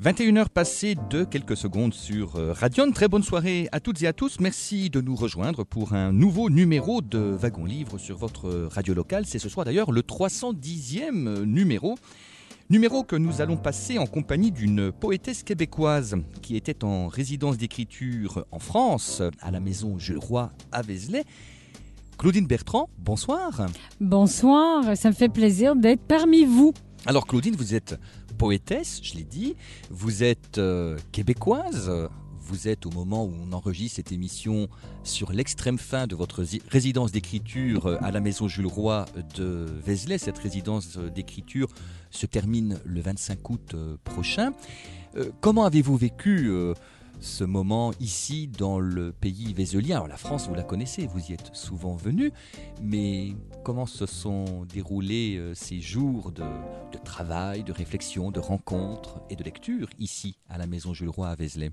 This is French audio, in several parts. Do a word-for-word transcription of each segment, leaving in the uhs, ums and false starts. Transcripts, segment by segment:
vingt et une heures passées de quelques secondes sur Radion. Très bonne soirée à toutes et à tous. Merci de nous rejoindre pour un nouveau numéro de Wagon Livre sur votre radio locale. C'est ce soir d'ailleurs le trois cent dixième numéro. Numéro que nous allons passer en compagnie d'une poétesse québécoise qui était en résidence d'écriture en France, à la maison Jules Roy à Vézelay. Claudine Bertrand, bonsoir. Bonsoir, ça me fait plaisir d'être parmi vous. Alors Claudine, vous êtes poétesse, je l'ai dit, vous êtes euh, québécoise, vous êtes au moment où on enregistre cette émission sur l'extrême fin de votre résidence d'écriture à la maison Jules Roy de Vézelay. Cette résidence d'écriture se termine le vingt-cinq août prochain. Euh, comment avez-vous vécu euh, ce moment ici dans le pays vézelien? Alors la France, vous la connaissez, vous y êtes souvent venu, mais comment se sont déroulés euh, ces jours de, de travail, de réflexion, de rencontres et de lecture ici à la maison Jules Roy à Vézelay?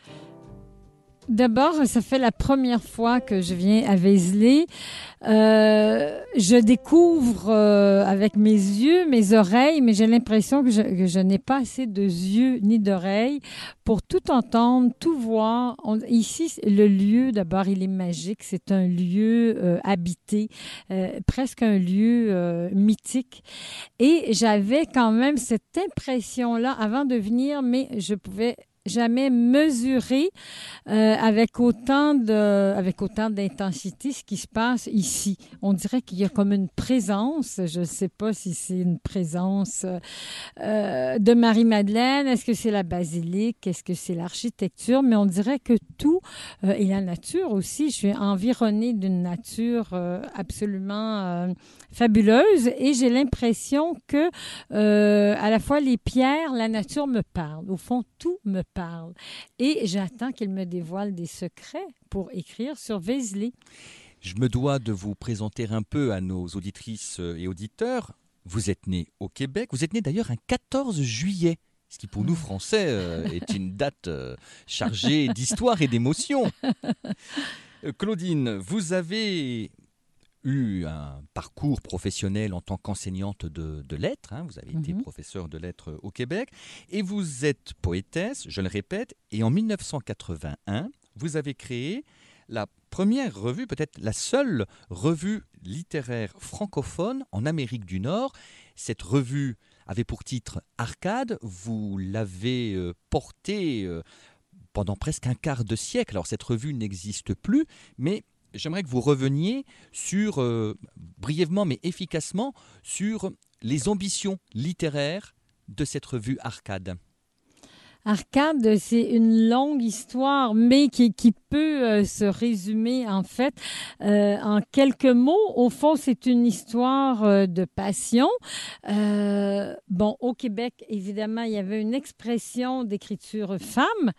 D'abord, ça fait la première fois que je viens à Vézelay. Euh, je découvre euh, avec mes yeux, mes oreilles, mais j'ai l'impression que je, que je n'ai pas assez de yeux ni d'oreilles pour tout entendre, tout voir. On, ici, le lieu, d'abord, il est magique. C'est un lieu euh, habité, euh, presque un lieu euh, mythique. Et j'avais quand même cette impression-là avant de venir, mais je pouvais jamais mesuré euh, avec autant de, avec autant d'intensité ce qui se passe ici. On dirait qu'il y a comme une présence, je ne sais pas si c'est une présence euh, de Marie-Madeleine, est-ce que c'est la basilique, est-ce que c'est l'architecture, mais on dirait que tout, euh, et la nature aussi, je suis environnée d'une nature euh, absolument euh, fabuleuse et j'ai l'impression que euh, à la fois les pierres, la nature me parle. Au fond, tout me parle. Et j'attends qu'il me dévoile des secrets pour écrire sur Vézelay. Je me dois de vous présenter un peu à nos auditrices et auditeurs. Vous êtes né au Québec. Vous êtes né d'ailleurs un quatorze juillet, ce qui pour nous Français euh, est une date euh, chargée d'histoire et d'émotion. Euh, Claudine, vous avez eu un parcours professionnel en tant qu'enseignante de, de lettres. Hein. Vous avez été Mm-hmm. professeure de lettres au Québec. Et vous êtes poétesse, je le répète. Et en mille neuf cent quatre-vingt-un, vous avez créé la première revue, peut-être la seule revue littéraire francophone en Amérique du Nord. Cette revue avait pour titre Arcade. Vous l'avez euh, portée euh, pendant presque un quart de siècle. Alors cette revue n'existe plus, mais j'aimerais que vous reveniez sur, euh, brièvement mais efficacement, sur les ambitions littéraires de cette revue Arcade. Arcade, c'est une longue histoire, mais qui, qui peut euh, se résumer en fait euh, en quelques mots. Au fond, c'est une histoire euh, de passion. Euh, bon, au Québec, évidemment, il y avait une expression d'écriture femme.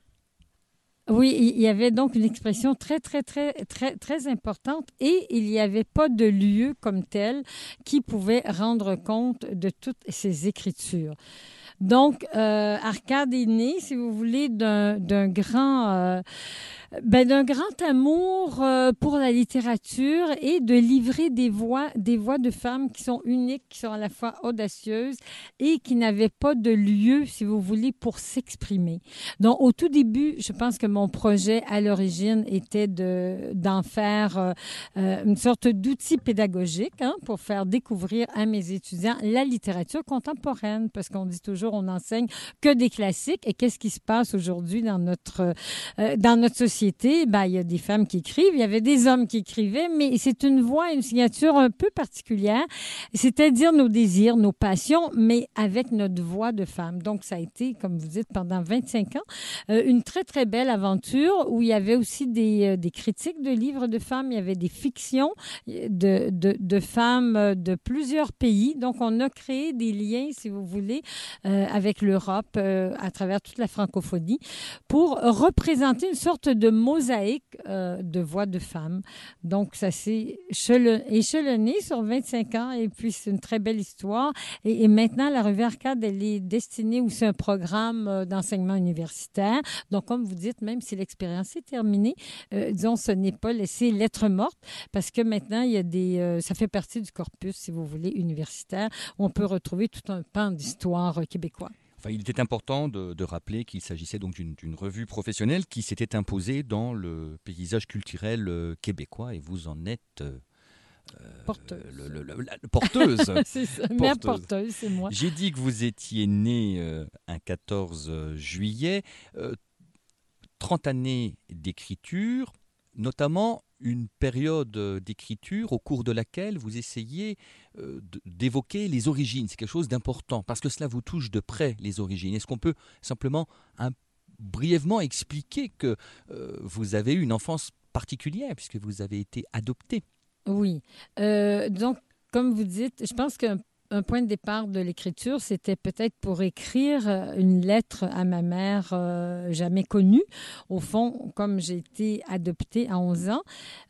Oui, il y avait donc une expression très, très, très, très, très importante et il n'y avait pas de lieu comme tel qui pouvait rendre compte de toutes ces écritures. Donc, euh, Arcade est né, si vous voulez, d'un, d'un grand... Euh, ben, d'un grand amour euh, pour la littérature et de livrer des voix, des voix de femmes qui sont uniques, qui sont à la fois audacieuses et qui n'avaient pas de lieu, si vous voulez, pour s'exprimer. Donc, au tout début, je pense que mon projet à l'origine était de, d'en faire euh, euh, une sorte d'outil pédagogique hein, pour faire découvrir à mes étudiants la littérature contemporaine, parce qu'on dit toujours, on n'enseigne que des classiques. Et qu'est-ce qui se passe aujourd'hui dans notre, euh, dans notre société? Ben, il y a des femmes qui écrivent, il y avait des hommes qui écrivaient, mais c'est une voix, une signature un peu particulière, c'est-à-dire nos désirs, nos passions, mais avec notre voix de femme. Donc, ça a été, comme vous dites, pendant vingt-cinq ans, euh, une très, très belle aventure où il y avait aussi des, euh, des critiques de livres de femmes, il y avait des fictions de, de, de femmes de plusieurs pays. Donc, on a créé des liens, si vous voulez, euh, avec l'Europe, euh, à travers toute la francophonie, pour représenter une sorte de mosaïque euh, de voix de femmes. Donc, ça s'est échelonné sur vingt-cinq ans et puis c'est une très belle histoire. Et, et maintenant, la revue Arcade, elle est destinée aussi à un programme euh, d'enseignement universitaire. Donc, comme vous dites, même si l'expérience est terminée, euh, disons, ce n'est pas laissé lettre morte parce que maintenant, il y a des, euh, ça fait partie du corpus, si vous voulez, universitaire, où on peut retrouver tout un pan d'histoire euh, québécois. Enfin, il était important de, de rappeler qu'il s'agissait donc d'une, d'une revue professionnelle qui s'était imposée dans le paysage culturel euh, québécois, et vous en êtes euh, Porteuse. le- le- le- la- porteuse. C'est ça, mère porteuse, c'est moi. J'ai dit que vous étiez né euh, un quatorze juillet, euh, trente années d'écriture, notamment une période euh, d'écriture au cours de laquelle vous essayez euh, de- d'évoquer les origines. C'est quelque chose d'important parce que cela vous touche de près, les origines. Est-ce qu'on peut simplement un- brièvement expliquer que euh, vous avez eu une enfance particulière puisque vous avez été adopté? Oui. Euh, donc, comme vous dites, je pense qu'un un point de départ de l'écriture, c'était peut-être pour écrire euh, une lettre à ma mère euh, jamais connue. Au fond, comme j'ai été adoptée à onze ans,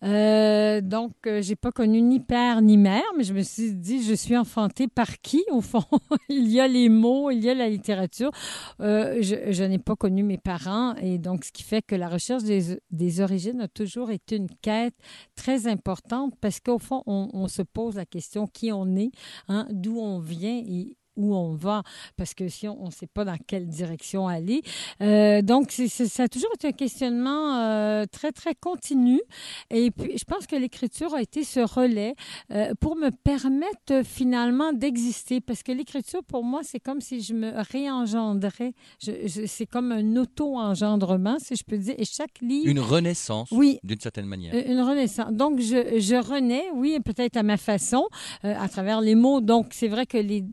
euh, donc euh, j'ai pas connu ni père ni mère, mais je me suis dit, je suis enfantée par qui, au fond? Il y a les mots, il y a la littérature. Euh, je, je n'ai pas connu mes parents, et donc ce qui fait que la recherche des, des origines a toujours été une quête très importante, parce qu'au fond, on, on se pose la question qui on est, hein, d'où on vient et où on va, parce que si on ne sait pas dans quelle direction aller. Euh, donc, c'est, c'est- ça a toujours été un questionnement euh, très, très continu. Et puis, je pense que l'écriture a été ce relais euh, pour me permettre euh, finalement d'exister, parce que l'écriture, pour moi, c'est comme si je me réengendrais. Je- je- c'est comme un auto-engendrement, si je peux dire. Et chaque livre... Une renaissance, Oui, d'une certaine manière. euh, une renaissance. Donc, je, je renais, oui, peut-être à ma façon, euh, à travers les mots. Donc, c'est vrai que les,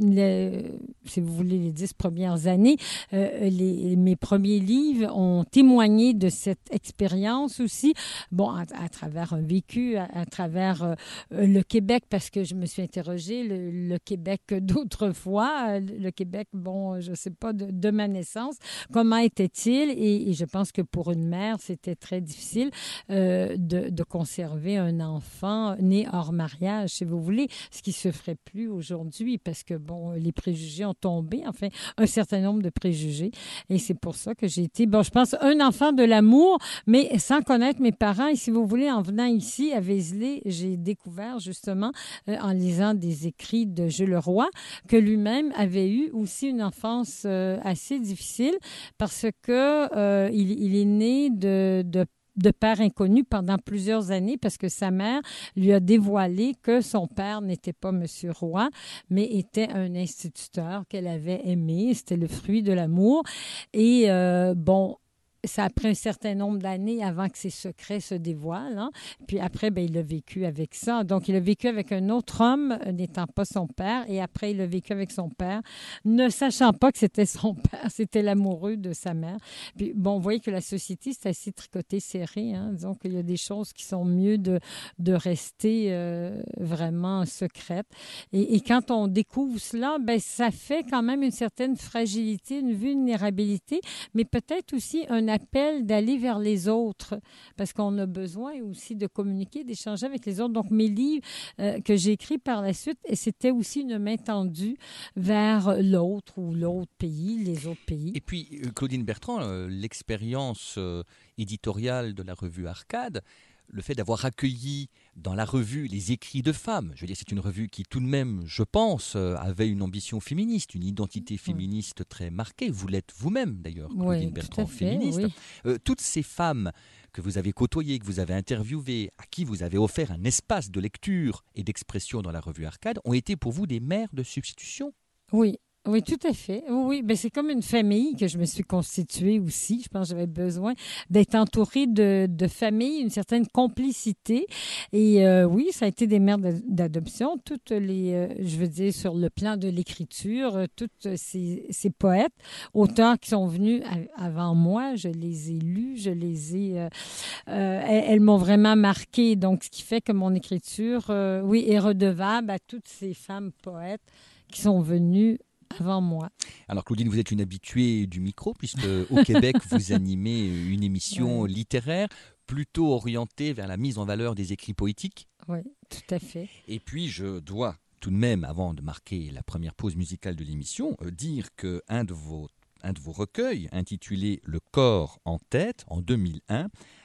les- si vous voulez, les dix premières années, euh, les, mes premiers livres ont témoigné de cette expérience aussi. Bon, à, à travers un vécu, à, à travers euh, le Québec, parce que je me suis interrogée, le, le Québec d'autrefois, euh, le Québec, bon, je ne sais pas, de, de ma naissance, comment était-il? Et, et je pense que pour une mère, c'était très difficile euh, de, de conserver un enfant né hors mariage, si vous voulez, ce qui se ferait plus aujourd'hui, parce que, bon, les préjugés ont tombé, enfin, un certain nombre de préjugés. Et c'est pour ça que j'ai été, bon, je pense, un enfant de l'amour, mais sans connaître mes parents. Et si vous voulez, en venant ici, à Vézelay, j'ai découvert, justement, euh, en lisant des écrits de Jules Leroy, que lui-même avait eu aussi une enfance euh, assez difficile, parce que euh, il, il est né de, de de père inconnu pendant plusieurs années, parce que sa mère lui a dévoilé que son père n'était pas Monsieur Roy, mais était un instituteur qu'elle avait aimé. C'était le fruit de l'amour. Et euh, bon, ça a pris un certain nombre d'années avant que ses secrets se dévoilent, hein. Puis après, ben, il a vécu avec ça. Donc, il a vécu avec un autre homme, euh, n'étant pas son père. Et après, il a vécu avec son père, ne sachant pas que c'était son père, c'était l'amoureux de sa mère. Puis, bon, vous voyez que la société, c'est assez tricoté, serré, hein. Disons qu'il y a des choses qui sont mieux de, de rester euh, vraiment secrètes. Et, et quand on découvre cela, ben, ça fait quand même une certaine fragilité, une vulnérabilité, mais peut-être aussi un appel d'aller vers les autres, parce qu'on a besoin aussi de communiquer, d'échanger avec les autres. Donc, mes livres euh, que j'ai écrits par la suite, et c'était aussi une main tendue vers l'autre ou l'autre pays, les autres pays. Et puis, euh, Claudine Bertrand, euh, l'expérience euh, éditoriale de la revue Arcade, le fait d'avoir accueilli dans la revue les écrits de femmes, je veux dire, c'est une revue qui tout de même, je pense, euh, avait une ambition féministe, une identité féministe très marquée. Vous l'êtes vous-même d'ailleurs, Claudine Oui, Bertrand, tout à fait, féministe. oui. Euh, toutes ces femmes que vous avez côtoyées, que vous avez interviewées, à qui vous avez offert un espace de lecture et d'expression dans la revue Arcade, ont été pour vous des mères de substitution? Oui. Oui, tout à fait. Oui, oui. Ben, c'est comme une famille que je me suis constituée aussi. Je pense que j'avais besoin d'être entourée de, de familles, une certaine complicité. Et euh, oui, ça a été des mères d'adoption. Toutes les, euh, je veux dire, sur le plan de l'écriture, euh, toutes ces, ces poètes, auteurs qui sont venus a- avant moi, je les ai lus, je les ai... Euh, euh, elles, elles m'ont vraiment marquée. Donc, ce qui fait que mon écriture, euh, oui, est redevable à toutes ces femmes poètes qui sont venues avant moi. Alors Claudine, vous êtes une habituée du micro, puisque au Québec, vous animez une émission Ouais. littéraire plutôt orientée vers la mise en valeur des écrits poétiques. Oui, tout à fait. Et puis, je dois tout de même, avant de marquer la première pause musicale de l'émission, euh, dire qu'un de vos, un de vos recueils, intitulé « Le corps en tête », en deux mille un,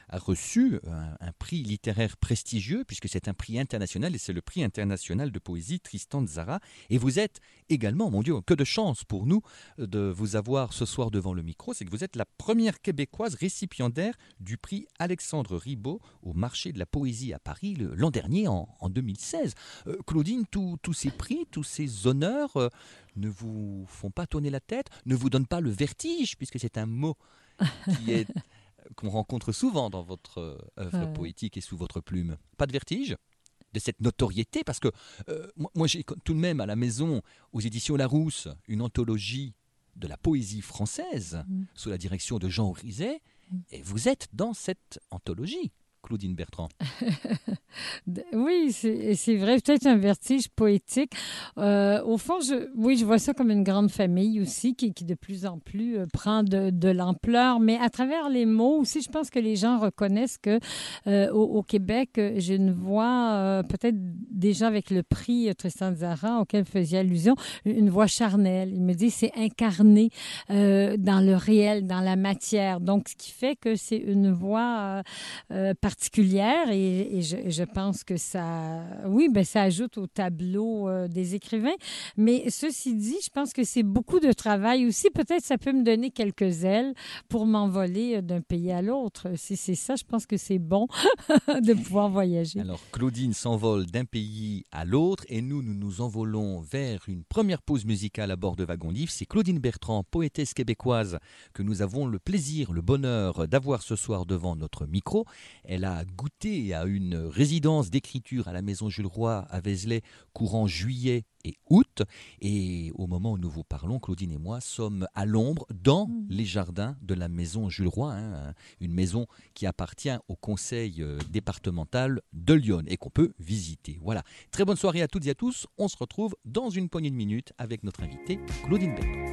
a reçu un, un prix littéraire prestigieux, puisque c'est un prix international, et c'est le prix international de poésie Tristan Tzara. Et vous êtes également, mon Dieu, que de chance pour nous de vous avoir ce soir devant le micro, c'est que vous êtes la première Québécoise récipiendaire du prix Alexandre Ribot au marché de la poésie à Paris le, l'an dernier, en, en deux mille seize. Euh, Claudine, tous ces prix, tous ces honneurs euh, ne vous font pas tourner la tête, ne vous donnent pas le vertige, puisque c'est un mot qui est, qu'on rencontre souvent dans votre œuvre ouais. poétique et sous votre plume. Pas de vertige de cette notoriété, parce que euh, moi, moi j'ai tout de même à la maison, aux éditions Larousse, une anthologie de la poésie française, mmh. sous la direction de Jean Orizet, mmh. et vous êtes dans cette anthologie, Claudine Bertrand. Oui, c'est, c'est vrai, peut-être un vertige poétique. Euh, au fond, je, oui, je vois ça comme une grande famille aussi, qui, qui de plus en plus euh, prend de, de l'ampleur, mais à travers les mots aussi, je pense que les gens reconnaissent que euh, au, au Québec, j'ai une voix, euh, peut-être déjà avec le prix Tristan Tzara auquel faisait allusion, une voix charnelle. Il me dit c'est incarné euh, dans le réel, dans la matière. Donc, ce qui fait que c'est une voix euh, euh, particulière et, et je, je pense que ça, oui, ben ça ajoute au tableau euh, des écrivains. Mais ceci dit, je pense que c'est beaucoup de travail aussi. Peut-être ça peut me donner quelques ailes pour m'envoler d'un pays à l'autre. Si c'est ça, je pense que c'est bon de pouvoir voyager. Alors, Claudine s'envole d'un pays à l'autre et nous, nous nous envolons vers une première pause musicale à bord de Wagon Livre. C'est Claudine Bertrand, poétesse québécoise, que nous avons le plaisir, le bonheur d'avoir ce soir devant notre micro. Elle a goûté à une résidence d'écriture à la Maison Jules Roy à Vézelay courant juillet et août. Et au moment où nous vous parlons, Claudine et moi sommes à l'ombre dans mmh. les jardins de la Maison Jules Roy, hein, une maison qui appartient au conseil euh, départemental de Lyon et qu'on peut visiter. Voilà. Très bonne soirée à toutes et à tous. On se retrouve dans une poignée de minutes avec notre invitée Claudine Bertrand.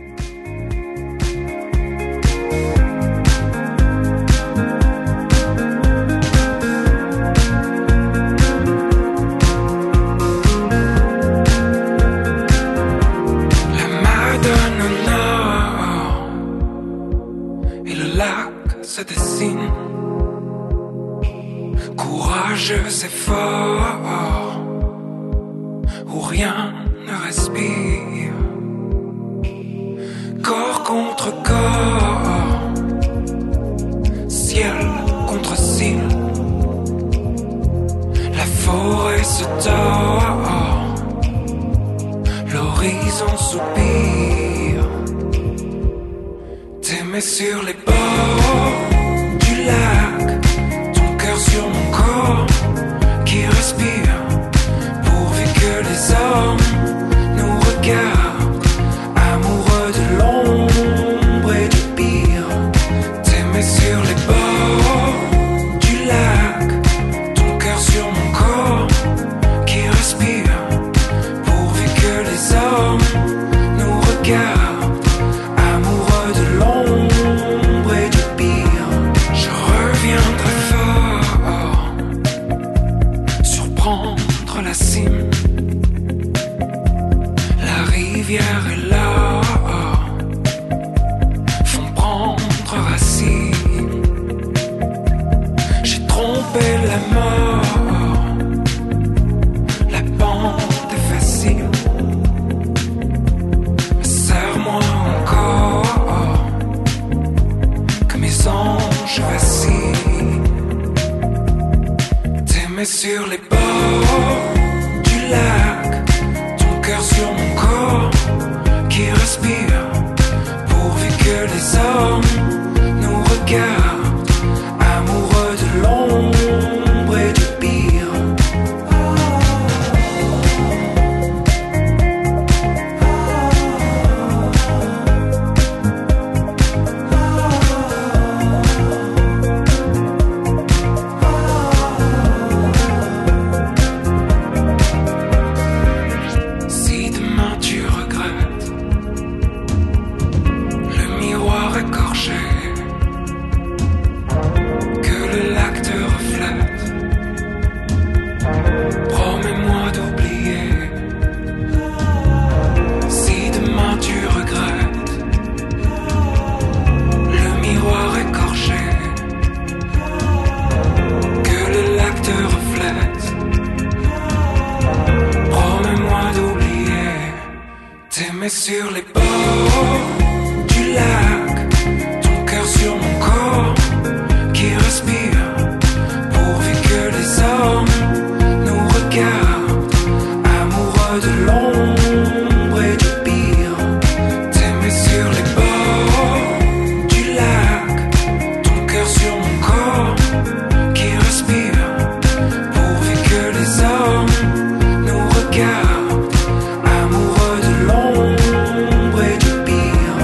Se dessine, courageux et fort, où rien ne respire, corps contre corps, ciel contre ciel, la forêt se tord, l'horizon soupire, t'aimer sur les bords du lac, ton cœur sur mon corps qui respire, pourvu que les hommes nous regardent, amoureux de l'ombre et du pire. T'aimer sur les bords du lac, ton cœur sur mon corps qui respire, pourvu que les hommes nous regardent. La cime, la rivière est là, font prendre racine. J'ai trompé la mort, la pente est facile. Serre-moi encore, que mes anges vacillent. T'aimer sur les bords du lac, ton cœur sur mon corps qui respire, pourvu que les hommes nous regardent, amoureux de l'ombre et du pire. Écorché, sur les bords du lac, ton cœur sur mon corps qui respire, pourvu que les hommes nous regardent, amoureux de l'ombre et du pire. T'aimer sur les bords du lac, ton cœur sur mon corps qui respire, pourvu que les hommes nous regardent, amoureux de l'ombre et du pire.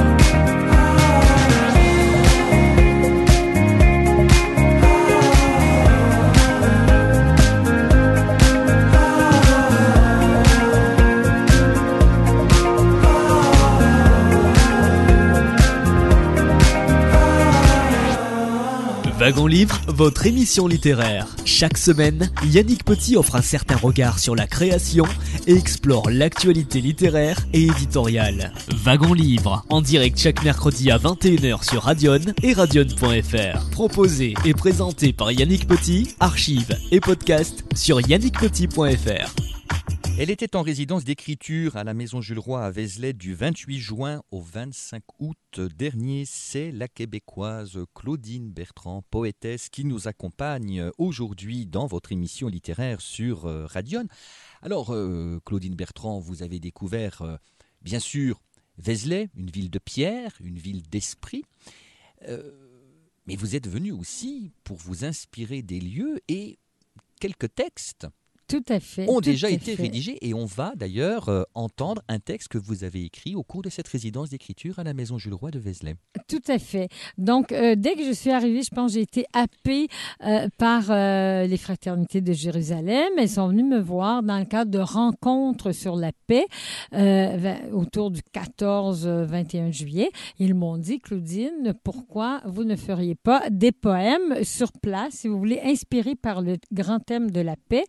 Wagon Livre, votre émission littéraire. Chaque semaine, Yannick Petit offre un certain regard sur la création et explore l'actualité littéraire et éditoriale. Wagon Livre, en direct chaque mercredi à vingt et une heures sur Radion et radion point f r. Proposé et présenté par Yannick Petit, archives et podcast sur yannick petit point f r. Elle était en résidence d'écriture à la Maison Jules Roy à Vézelay du vingt-huit juin au vingt-cinq août dernier. C'est la Québécoise Claudine Bertrand, poétesse, qui nous accompagne aujourd'hui dans votre émission littéraire sur euh, Radion. Alors, euh, Claudine Bertrand, vous avez découvert, euh, bien sûr, Vézelay, une ville de pierre, une ville d'esprit. Euh, mais vous êtes venu aussi pour vous inspirer des lieux et quelques textes Tout à fait. ont tout déjà à été fait. rédigés et on va d'ailleurs euh, entendre un texte que vous avez écrit au cours de cette résidence d'écriture à la Maison Jules Roy de Vézelay. Tout à fait. Donc, euh, dès que je suis arrivée, je pense que j'ai été happée euh, par euh, les fraternités de Jérusalem. Elles sont venues me voir dans le cadre de rencontres sur la paix euh, autour du quatorze vingt et un juillet. Ils m'ont dit, Claudine, pourquoi vous ne feriez pas des poèmes sur place, si vous voulez, inspirés par le grand thème de la paix?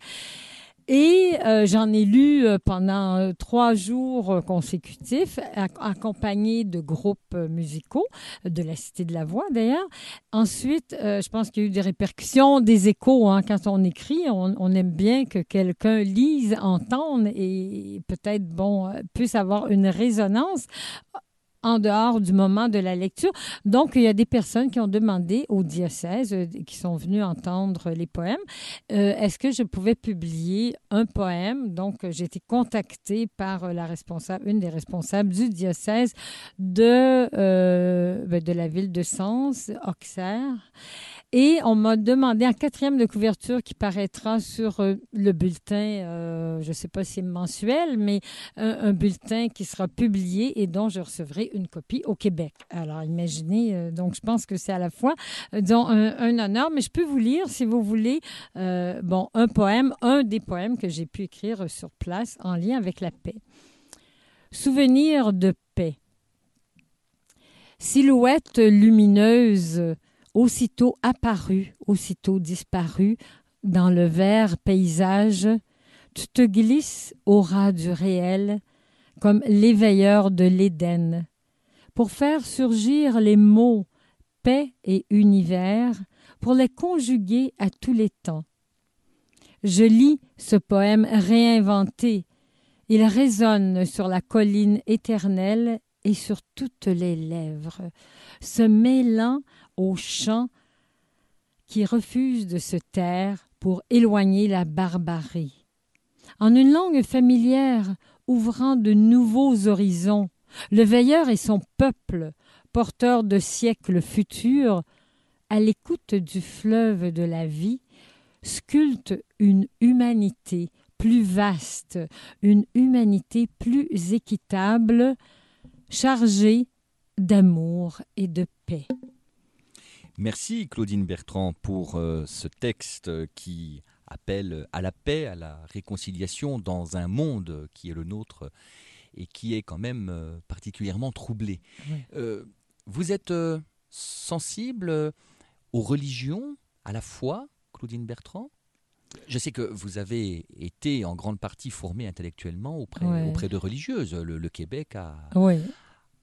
Et euh, j'en ai lu euh, pendant euh, trois jours euh, consécutifs, ac- accompagnés de groupes euh, musicaux, euh, de la Cité de la Voix d'ailleurs. Ensuite, euh, je pense qu'il y a eu des répercussions, des échos. Hein, quand on écrit, on, on aime bien que quelqu'un lise, entende et peut-être bon euh, puisse avoir une résonance en dehors du moment de la lecture. Donc, il y a des personnes qui ont demandé au diocèse, euh, qui sont venues entendre les poèmes, euh, est-ce que je pouvais publier un poème? Donc, euh, j'ai été contactée par euh, la responsable, une des responsables du diocèse de, euh, ben, de la ville de Sens, Auxerre. Et on m'a demandé un quatrième de couverture qui paraîtra sur euh, le bulletin, euh, je ne sais pas si c'est mensuel, mais un, un bulletin qui sera publié et dont je recevrai une copie au Québec. Alors, imaginez, euh, donc je pense que c'est à la fois euh, disons, un, un honneur, mais je peux vous lire, si vous voulez, euh, bon, un poème, un des poèmes que j'ai pu écrire sur place en lien avec la paix. Souvenir de paix. Silhouette lumineuse, aussitôt apparue, aussitôt disparue, dans le vert paysage, tu te glisses au ras du réel, comme l'éveilleur de l'Éden, pour faire surgir les mots paix et univers, pour les conjuguer à tous les temps. Je lis ce poème réinventé. Il résonne sur la colline éternelle et sur toutes les lèvres, se mêlant aux chants qui refusent de se taire pour éloigner la barbarie. En une langue familière, ouvrant de nouveaux horizons, le veilleur et son peuple, porteurs de siècles futurs, à l'écoute du fleuve de la vie, sculptent une humanité plus vaste, une humanité plus équitable, chargée d'amour et de paix. Merci Claudine Bertrand pour euh, ce texte qui appelle à la paix, à la réconciliation dans un monde qui est le nôtre et qui est quand même euh, particulièrement troublé. Oui. Euh, vous êtes euh, sensible aux religions, à la foi, Claudine Bertrand ? Je sais que vous avez été en grande partie formée intellectuellement auprès, Ouais. auprès de religieuses. Le, le Québec a, Oui.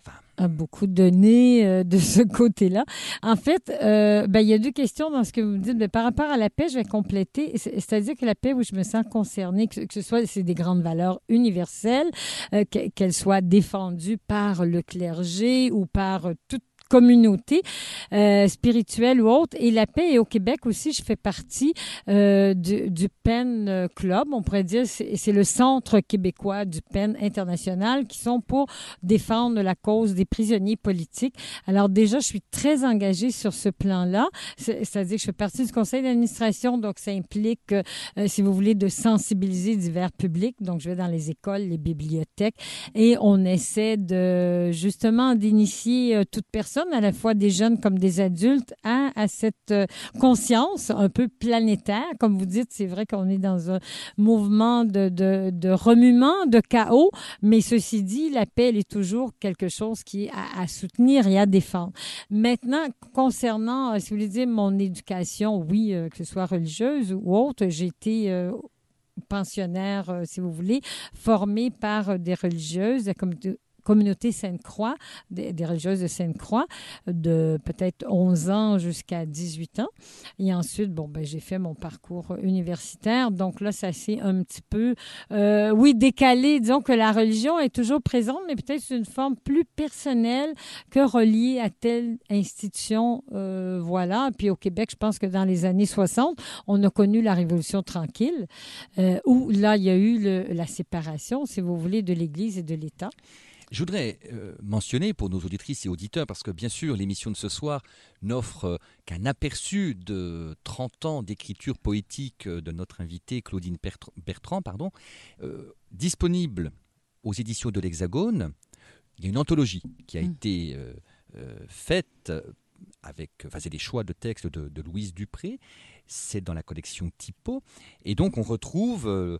femmes. A beaucoup donné euh, de ce côté-là. En fait, euh, ben, il y a deux questions dans ce que vous me dites. Ben, par rapport à la paix, je vais compléter. C'est- C'est-à-dire que la paix, où je me sens concernée, que, que ce soit, c'est des grandes valeurs universelles, euh, que- qu'elles soient défendues par le clergé ou par euh, toute communauté euh, spirituelle ou autre. Et la paix, et au Québec aussi, je fais partie euh, du, du Pen Club. On pourrait dire c'est c'est le Centre québécois du Pen international qui sont pour défendre la cause des prisonniers politiques. Alors déjà, je suis très engagée sur ce plan-là. C'est- C'est-à-dire que je fais partie du conseil d'administration, donc ça implique, euh, si vous voulez, de sensibiliser divers publics. Donc, je vais dans les écoles, les bibliothèques, et on essaie de justement d'initier euh, toute personne, à la fois des jeunes comme des adultes, à, à cette euh, conscience un peu planétaire. Comme vous dites, c'est vrai qu'on est dans un mouvement de, de, de remuement, de chaos, mais ceci dit, la paix, elle est toujours quelque chose qui est à, à soutenir et à défendre. Maintenant, concernant, euh, si vous voulez dire, mon éducation, oui, euh, que ce soit religieuse ou autre, j'ai été euh, pensionnaire, euh, si vous voulez, formée par euh, des religieuses, comme de- communauté Sainte-Croix, des, des religieuses de Sainte-Croix, de peut-être onze ans jusqu'à dix-huit ans. Et ensuite, bon, ben, j'ai fait mon parcours universitaire. Donc là, ça s'est un petit peu, euh, oui, décalé. Disons que la religion est toujours présente, mais peut-être sous une forme plus personnelle que reliée à telle institution. Euh, voilà. Puis au Québec, je pense que dans les années soixante, on a connu la Révolution tranquille, euh, où là, il y a eu le- la séparation, si vous voulez, de l'Église et de l'État. Je voudrais euh, mentionner pour nos auditrices et auditeurs, parce que bien sûr, l'émission de ce soir n'offre euh, qu'un aperçu de trente ans d'écriture poétique euh, de notre invitée Claudine Bertr- Bertrand, pardon, euh, disponible aux éditions de l'Hexagone. Il y a une anthologie qui a Mm. été euh, euh, faite euh, avec, enfin, c'est des choix de textes de, de Louise Dupré. C'est dans la collection Typo, et donc on retrouve euh,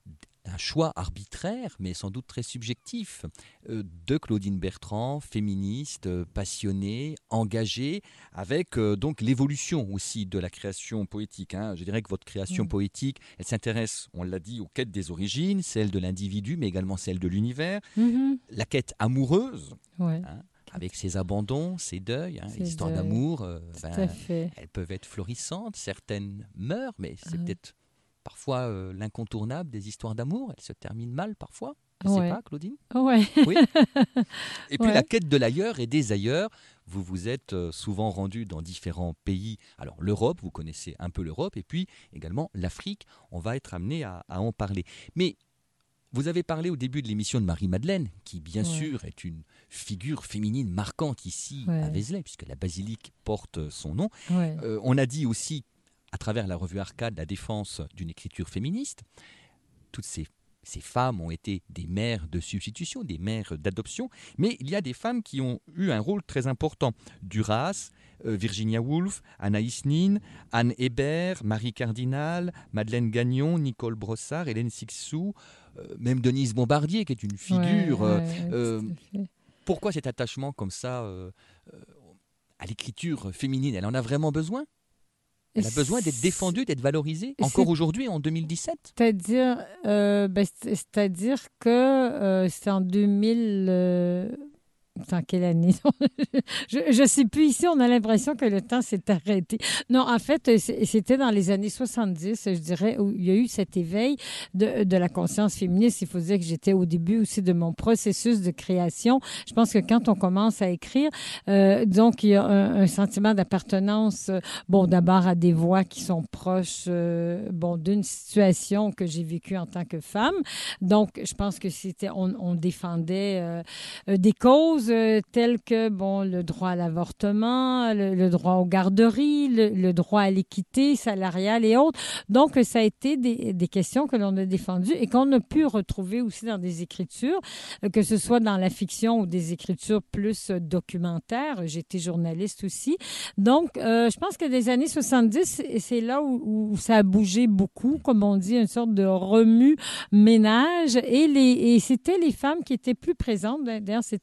un choix arbitraire, mais sans doute très subjectif, euh, de Claudine Bertrand, féministe, euh, passionnée, engagée, avec euh, donc l'évolution aussi de la création poétique, hein. Je dirais que votre création Mm. poétique, elle s'intéresse, on l'a dit, aux quêtes des origines, celle de l'individu, mais également celle de l'univers, Mhm. la quête amoureuse, Ouais, hein, avec ses abandons, ses deuils, hein, Ses les histoires deuils. d'amour, euh, tout ben, à fait. elles peuvent être florissantes, certaines meurent, mais c'est Ah. peut-être parfois euh, l'incontournable des histoires d'amour. Elles se terminent mal parfois. Je ne Ouais. sais pas, Claudine. Ouais. Oui. Et puis Ouais. la quête de l'ailleurs et des ailleurs. Vous vous êtes euh, souvent rendu dans différents pays. Alors l'Europe, vous connaissez un peu l'Europe, et puis également l'Afrique. On va être amené à, à en parler. Mais vous avez parlé au début de l'émission de Marie-Madeleine, qui bien Ouais. sûr est une figure féminine marquante ici à Ouais. Vézelay, puisque la basilique porte son nom. Ouais. Euh, on a dit aussi, à travers la revue Arcade, la défense d'une écriture féministe. Toutes ces, ces femmes ont été des mères de substitution, des mères d'adoption, mais il y a des femmes qui ont eu un rôle très important. Duras, euh, Virginia Woolf, Anaïs Nin, Anne Hébert, Marie Cardinal, Madeleine Gagnon, Nicole Brossard, Hélène Sixou, euh, même Denise Bombardier, qui est une figure. Ouais, euh, ouais, euh, tout à fait. Pourquoi cet attachement comme ça euh, euh, à l'écriture féminine? Elle en a vraiment besoin? Elle a besoin d'être défendue, d'être valorisée, encore C'est- aujourd'hui, en deux mille dix-sept? C'est-à-dire, euh, ben, c'est- c'est-à-dire que euh, c'est en deux mille. euh, c'est en quelle année? Je ne sais plus. Ici, on a l'impression que le temps s'est arrêté. Non, en fait, euh, c'est- c'était dans les années soixante-dix, je dirais, où il y a eu cet éveil de, de la conscience féministe. Il faut dire que j'étais au début aussi de mon processus de création. Je pense que quand on commence à écrire, euh, donc il y a un, un sentiment d'appartenance, euh, bon, d'abord à des voix qui sont proches, euh, bon, d'une situation que j'ai vécue en tant que femme. Donc, je pense que c'était, on, on défendait euh, euh, des causes euh, telles que, bon, le droit à l'avortement, le, le droit aux garderies, le, le droit à l'équité salariale et autres. Donc, ça a été des, des questions que l'on a défendues et qu'on a pu retrouver aussi dans des écritures, euh, que ce soit dans la fiction ou des écritures plus euh, documentaires. J'ai été journaliste aussi. Donc, euh, je pense que des années soixante-dix, c'est- c'est là où, où ça a bougé beaucoup, comme on dit, une sorte de remue-ménage. Et, les, et c'était les femmes qui étaient plus présentes. D'ailleurs, c'était elles qui ont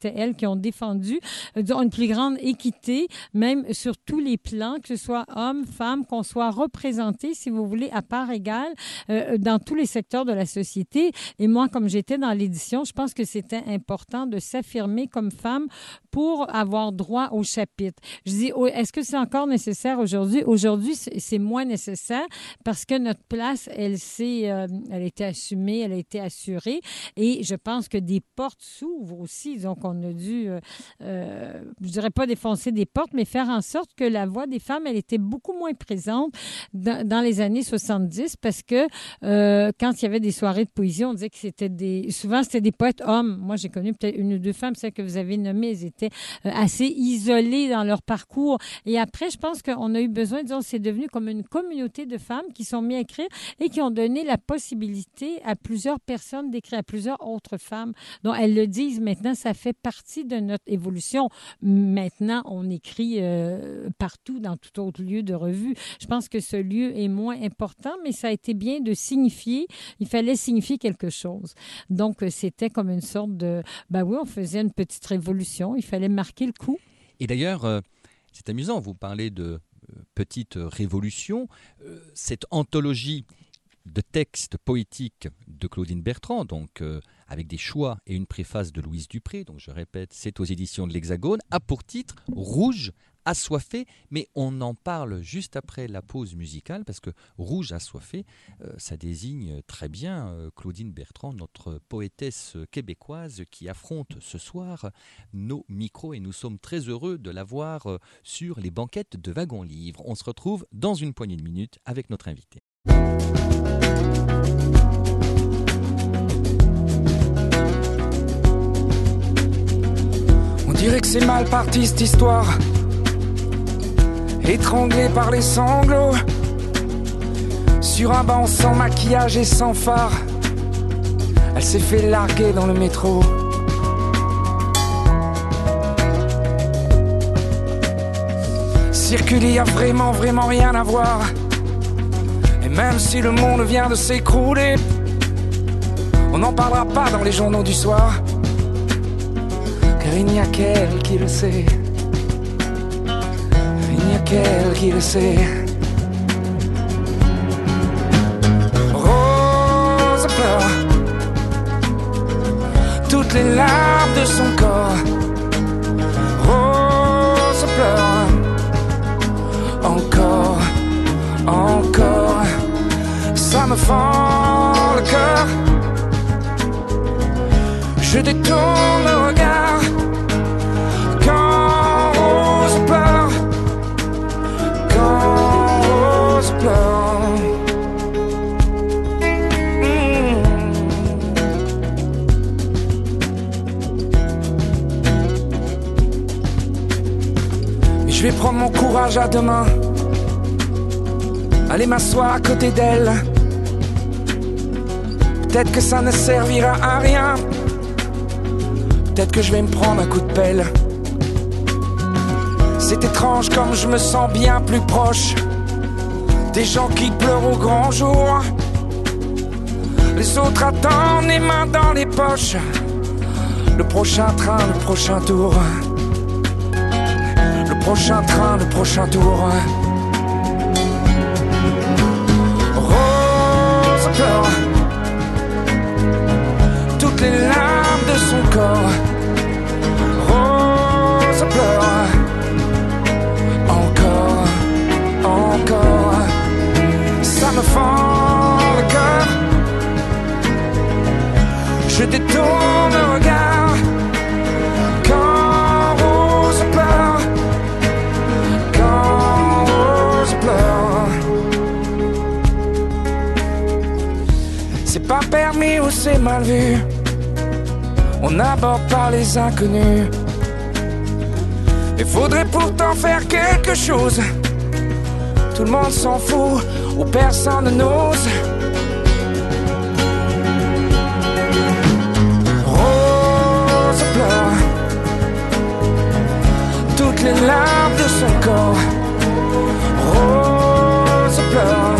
ont défendu euh, disons, une plus grande équité, même sur tous les plans, que ce soit hommes, femmes, qu'on soit représentés, si vous voulez, à part égale euh, dans tous les secteurs de la société. Et moi, comme j'étais dans l'édition, je pense que c'était important de s'affirmer comme femme pour avoir droit au chapitre. Je dis, oh, est-ce que c'est encore nécessaire aujourd'hui? Aujourd'hui, c'est, c'est moins nécessaire parce que notre place, elle s'est, euh, elle a été assumée, elle a été assurée. Et je pense que des portes s'ouvrent aussi. Donc, on a dû, euh, euh, je dirais pas défoncer des portes, mais faire en sorte que la voix des femmes, elle était beaucoup moins présente dans, dans les années soixante-dix parce que euh, quand il y avait des soirées de poésie, on disait que c'était des, souvent c'était des poètes hommes. Moi, j'ai connu peut-être une ou deux femmes, celles que vous avez nommées, elles étaient euh, assez isolées dans leur parcours. Et après, je pense qu'on a eu besoin, disons, c'est devenu comme une communauté de femmes qui sont mises à écrire et qui ont donné la possibilité à plusieurs personnes d'écrire, à plusieurs autres femmes. Donc, elles le disent maintenant, ça fait partie de notre évolution. Maintenant, on écrit euh, partout, dans tout autre lieu de revue. Je pense que ce lieu est moins important, mais ça a été bien de signifier. Il fallait signifier quelque chose. Donc, c'était comme une sorte de... Ben oui, on faisait une petite révolution. Il fallait marquer le coup. Et d'ailleurs, euh, c'est amusant, vous parlez de euh, petite révolution. Euh, cette anthologie de textes poétiques de Claudine Bertrand, donc euh, avec des choix et une préface de Louise Dupré, donc je répète, c'est aux éditions de l'Hexagone, a pour titre « Rouge assoiffé », mais on en parle juste après la pause musicale, parce que « Rouge assoiffé euh, », ça désigne très bien euh, Claudine Bertrand, notre poétesse québécoise qui affronte ce soir nos micros, et nous sommes très heureux de la voir euh, sur les banquettes de Wagon Livre. On se retrouve dans une poignée de minutes avec notre invité. On dirait que c'est mal parti cette histoire, étranglée par les sanglots, sur un banc sans maquillage et sans phare, elle s'est fait larguer dans le métro. Circuler, y a vraiment, vraiment rien à voir. Et même si le monde vient de s'écrouler, on n'en parlera pas dans les journaux du soir, car il n'y a qu'elle qui le sait. Il n'y a qu'elle qui le sait. Rose pleure toutes les larmes de son corps. Rose pleure encore, encore. Ça me fend le cœur. Je détourne le regard quand Rose pleure, quand Rose pleure. Mmh. Mais je vais prendre mon courage à deux mains, aller m'asseoir à côté d'elle. Peut-être que ça ne servira à rien. Peut-être que je vais me prendre un coup de pelle. C'est étrange comme je me sens bien plus proche des gens qui pleurent au grand jour. Les autres attendent les mains dans les poches, le prochain train, le prochain tour. Le prochain train, le prochain tour. Rose pleure toutes les larmes de son corps. Rose pleure encore, encore. Ça me fend le cœur. Je détourne le regard quand Rose pleure, quand Rose pleure. C'est pas permis ou c'est mal vu, on n'aborde pas les inconnus. Il faudrait pourtant faire quelque chose. Tout le monde s'en fout ou personne n'ose. Rose pleure toutes les larmes de son corps. Rose pleure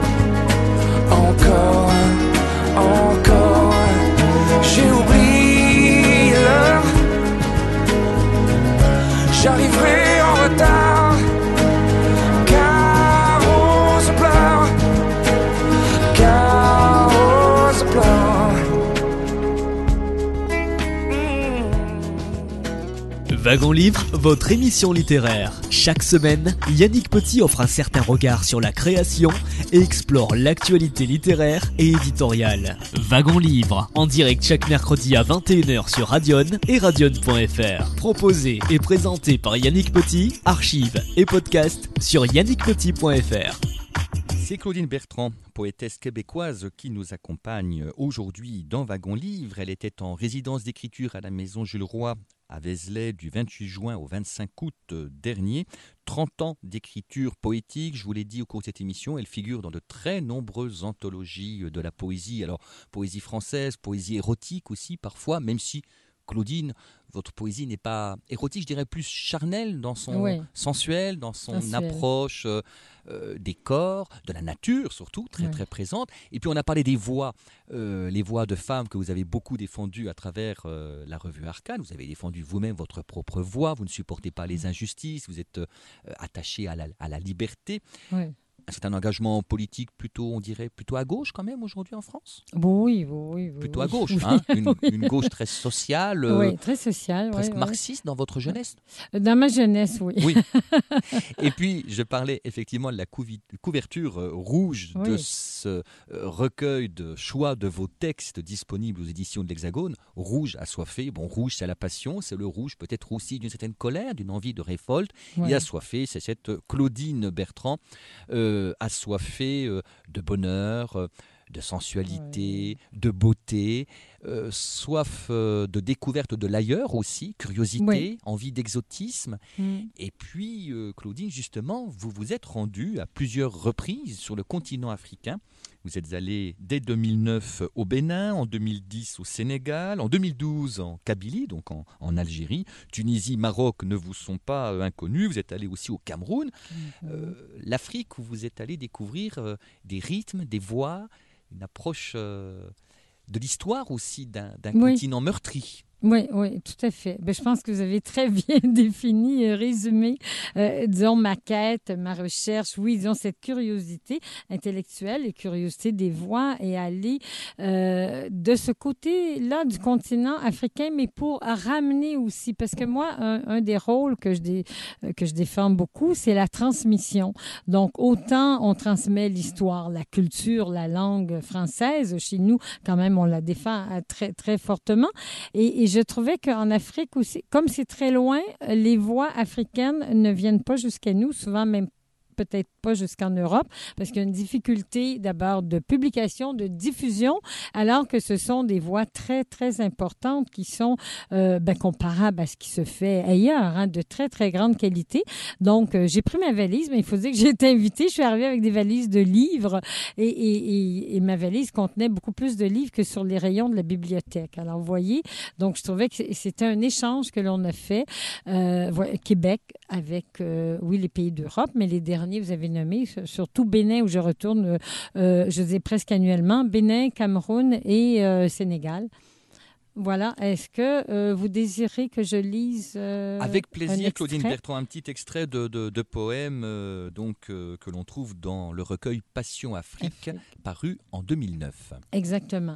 encore, encore. J'ai oublié l'heure, Wagon Livre, votre émission littéraire. Chaque semaine, Yannick Petit offre un certain regard sur la création et explore l'actualité littéraire et éditoriale. Wagon Livre, en direct chaque mercredi à vingt et une heures sur Radion et radion point f r. Proposé et présenté par Yannick Petit, archives et podcast sur yannick petit point f r. C'est Claudine Bertrand, poétesse québécoise, qui nous accompagne aujourd'hui dans Wagon Livre. Elle était en résidence d'écriture à la Maison Jules Roy à Vézelay du vingt-huit juin au vingt-cinq août dernier. trente ans d'écriture poétique, je vous l'ai dit au cours de cette émission, elle figure dans de très nombreuses anthologies de la poésie. Alors, poésie française, poésie érotique aussi parfois, même si, Claudine, votre poésie n'est pas érotique, je dirais plus charnelle dans son oui. sensuel, dans son Sensuel. approche euh, euh, des corps, de la nature surtout, très oui. très présente. Et puis on a parlé des voix, euh, les voix de femmes que vous avez beaucoup défendues à travers euh, la revue Arcane. Vous avez défendu vous-même votre propre voix, vous ne supportez pas les injustices, vous êtes euh, attaché à la, à la liberté. Oui. C'est un engagement politique plutôt, on dirait, plutôt à gauche quand même aujourd'hui en France. Oui, oui, oui. Plutôt oui. à gauche, oui. hein, une, oui. une gauche très sociale, euh, oui, très sociale. presque oui, marxiste dans votre jeunesse. oui. Dans ma jeunesse, oui. Oui. Et puis, je parlais effectivement de la couvi- couverture euh, rouge Oui. de ce euh, recueil de choix de vos textes disponibles aux éditions de l'Hexagone. Rouge assoiffé. Bon, rouge, c'est la passion. C'est le rouge peut-être aussi d'une certaine colère, d'une envie de révolte. Oui. Et assoiffé, c'est cette Claudine Bertrand, euh, assoiffée euh, de bonheur, euh, de sensualité, Oui. de beauté, euh, soif euh, de découverte de l'ailleurs aussi, curiosité, Oui. envie d'exotisme. Mm. Et puis, euh, Claudine, justement, vous vous êtes rendue à plusieurs reprises sur le continent africain. Vous êtes allée dès deux mille neuf au Bénin, en deux mille dix au Sénégal, en deux mille douze en Kabylie, donc en, en Algérie. Tunisie, Maroc ne vous sont pas euh, inconnus. Vous êtes allée aussi au Cameroun. Mm. Euh, L'Afrique, où vous êtes allée découvrir euh, des rythmes, des voix, une approche euh, de l'histoire aussi d'un d'un Oui. continent meurtri. Oui, oui, tout à fait. Ben, je pense que vous avez très bien défini et résumé, euh, disons, ma quête, ma recherche. Oui, disons, cette curiosité intellectuelle et curiosité des voix et aller euh, de ce côté-là du continent africain, mais pour ramener aussi, parce que moi, un, un des rôles que je, dé, que je défends beaucoup, c'est la transmission. Donc, autant on transmet l'histoire, la culture, la langue française, chez nous, quand même, on la défend très, très fortement. Et, et je trouvais qu'en Afrique aussi, comme c'est très loin, les voix africaines ne viennent pas jusqu'à nous, souvent même peut-être pas jusqu'en Europe, parce qu'il y a une difficulté d'abord de publication, de diffusion, alors que ce sont des voix très, très importantes qui sont euh, ben, comparables à ce qui se fait ailleurs, hein, de très, très grande qualité. Donc, euh, j'ai pris ma valise, mais il faut dire que j'ai été invitée. Je suis arrivée avec des valises de livres et, et, et, et ma valise contenait beaucoup plus de livres que sur les rayons de la bibliothèque. Alors, vous voyez, donc je trouvais que c'était un échange que l'on a fait, euh, Québec avec, euh, oui, les pays d'Europe, mais les derniers vous avez nommé, surtout Bénin où je retourne, euh, je dis presque annuellement, Bénin, Cameroun et euh, Sénégal. Voilà. Est-ce que euh, vous désirez que je lise euh, Avec plaisir, Claudine extrait? Bertrand, un petit extrait de, de, de poème euh, donc, euh, que l'on trouve dans le recueil Passion Afrique, Afrique. paru en deux mille neuf. Exactement.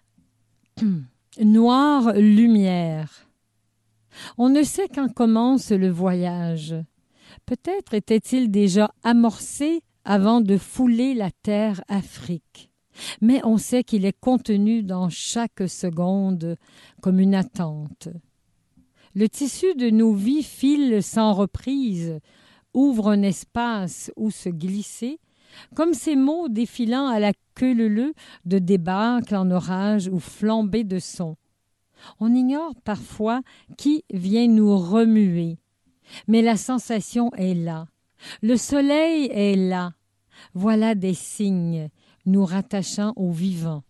Noire lumière. On ne sait quand commence le voyage. Peut-être était-il déjà amorcé avant de fouler la terre Afrique. Mais on sait qu'il est contenu dans chaque seconde comme une attente. Le tissu de nos vies file sans reprise, ouvre un espace où se glisser, comme ces mots défilant à la queue leu de débâcle en orage ou flambée de son. On ignore parfois qui vient nous remuer. Mais la sensation est là. Le soleil est là. Voilà des signes nous rattachant au vivant.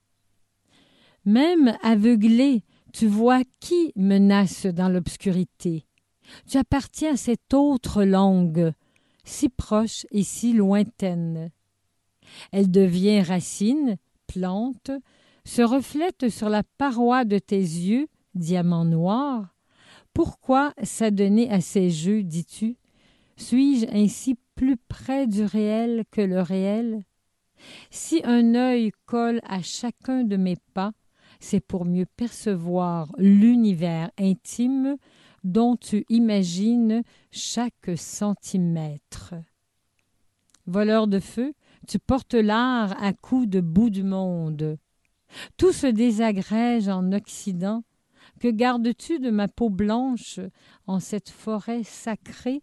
Même aveuglé, tu vois qui menace dans l'obscurité. Tu appartiens à cette autre langue, si proche et si lointaine. Elle devient racine, plante, se reflète sur la paroi de tes yeux, diamant noir. Pourquoi s'adonner à ces jeux, dis-tu? Suis-je ainsi plus près du réel que le réel? Si un œil colle à chacun de mes pas, c'est pour mieux percevoir l'univers intime dont tu imagines chaque centimètre. Voleur de feu, tu portes l'art à coups de bout du monde. Tout se désagrège en Occident. Que gardes-tu de ma peau blanche en cette forêt sacrée?